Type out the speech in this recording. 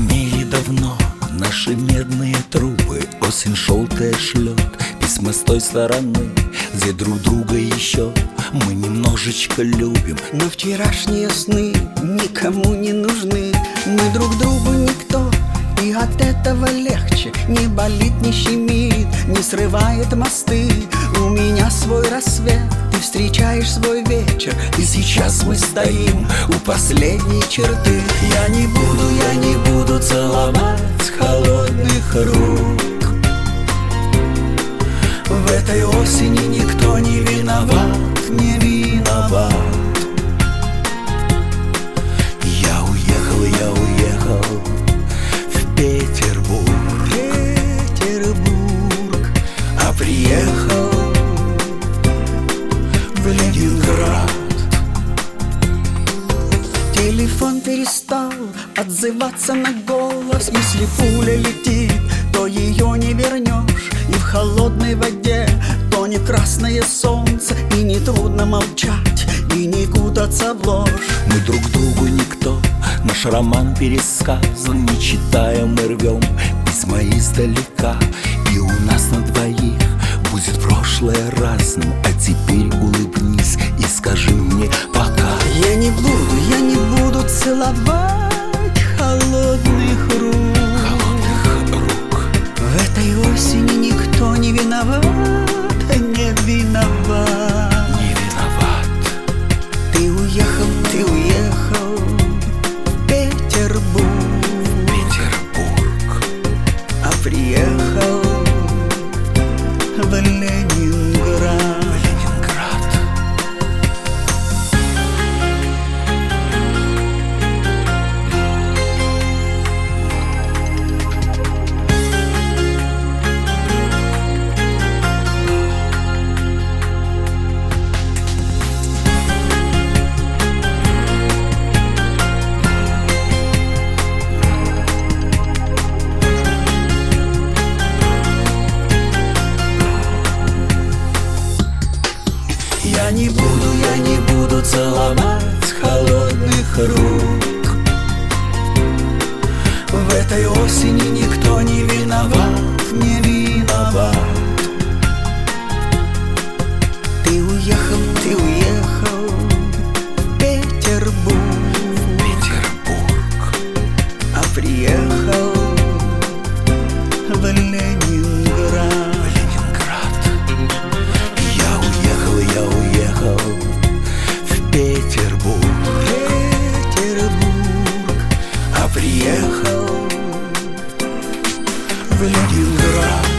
Гремели давно наши медные трубы, осень желтая шлет письма с той стороны, где друг друга еще мы немножечко любим. Но вчерашние сны никому не нужны. Мы друг другу никто, и от этого легче. Не болит, не щемит, не срывает мосты. У меня свой рассвет, ты встречаешь свой вечер, и сейчас мы стоим у последней черты. Я не буду целовать холодных рук. В этой осени никто не виноват, не виноват. Я уехал в Петербург, а приехал в Ленинград. Телефон перестал отзываться на голос. Если пуля летит, то ее не вернешь. И в холодной воде тонет красное солнце. И не трудно молчать, и не кутаться в ложь. Мы друг другу никто, наш роман пересказан. Не читая, мы рвем письма издалека. И у нас на двоих будет прошлое разным. А теперь улыбнись и скажи мне пока. Я не буду целовать холодных рук. В этой осени никто не виноват, не виноват. Не виноват. Ты уехал в Петербург, а приехал в Ленинград. Я не буду целовать холодных рук. В этой осени никто не виноват, не виноват. Ты уехал в Петербург, а приехал в Ленинград. Я уехал в Петербург, а приехал в Ленинград.